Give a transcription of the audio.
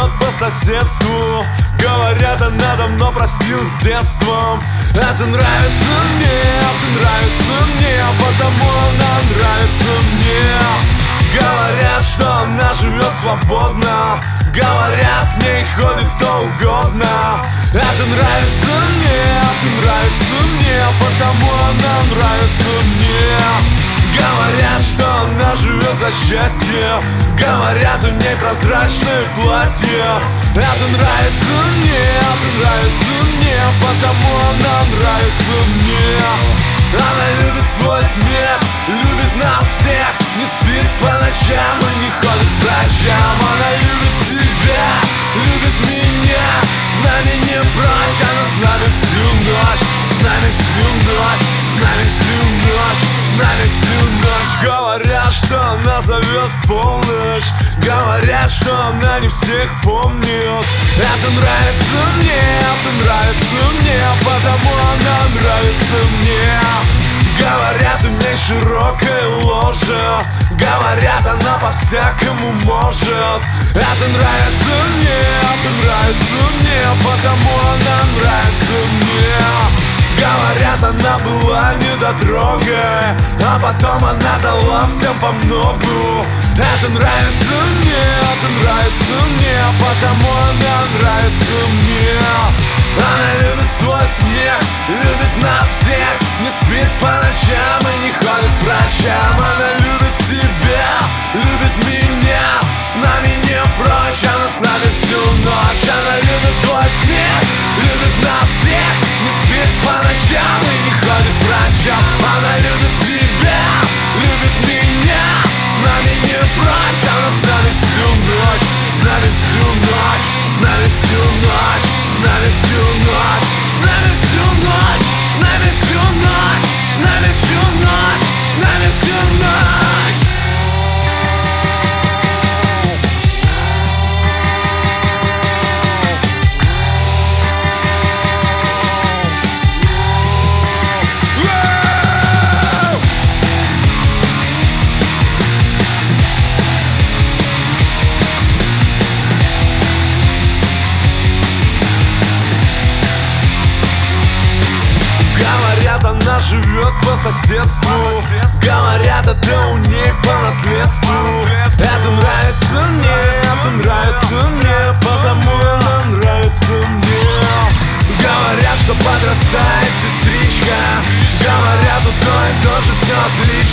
живет по соседству. Говорят, она давно простилась с детством. Это нравится мне, потому она нравится мне. Говорят, что она живет свободно. Говорят, к ней ходит кто угодно. Это нравится мне, потому она нравится мне. Говорят, что она живет за счастье. Говорят, у ней прозрачное платье. Это нравится мне, потому она нравится мне. Она любит свой смех, любит нас всех. Не спит по ночам и не ходит к врачам. Она любит тебя, любит меня. С нами не прочь, она с нами всю ночь. С нами всю ночь, с нами всю ночь, с нами всю ночь. Говорят, что она зовет в полночь. Говорят, что она не всех помнит. Это нравится мне, потому она нравится мне. Говорят, у ней широкая ложа. Говорят, она по-всякому может. Это нравится мне, потому она нравится мне. Говорят, она была недотрогой, а потом она дала всем по многу. Это нравится мне, потому она нравится мне. Она любит свой смех, любит нас всех. Не спит по ночам и не ходит к врачам. Она любит тебя, любит меня. С нами не прочь, она с нами всю ночь. Она любит твой смех, любит нас всех. Не спит по ночам и не ходит к врачам. Она любит тебя, любит меня. С нами не прочь, она с нами всю ночь. С нами всю ночь, с нами всю ночь, с нами всю ночь, с нами всю ночь, с нами всю ночь, с нами всю ночь, с нами всю ночь. Она живет по соседству. Говорят, это у ней по наследству. Это нравится мне, потому она нравится мне. Говорят, что подрастает сестричка. Говорят, у той тоже все отлично.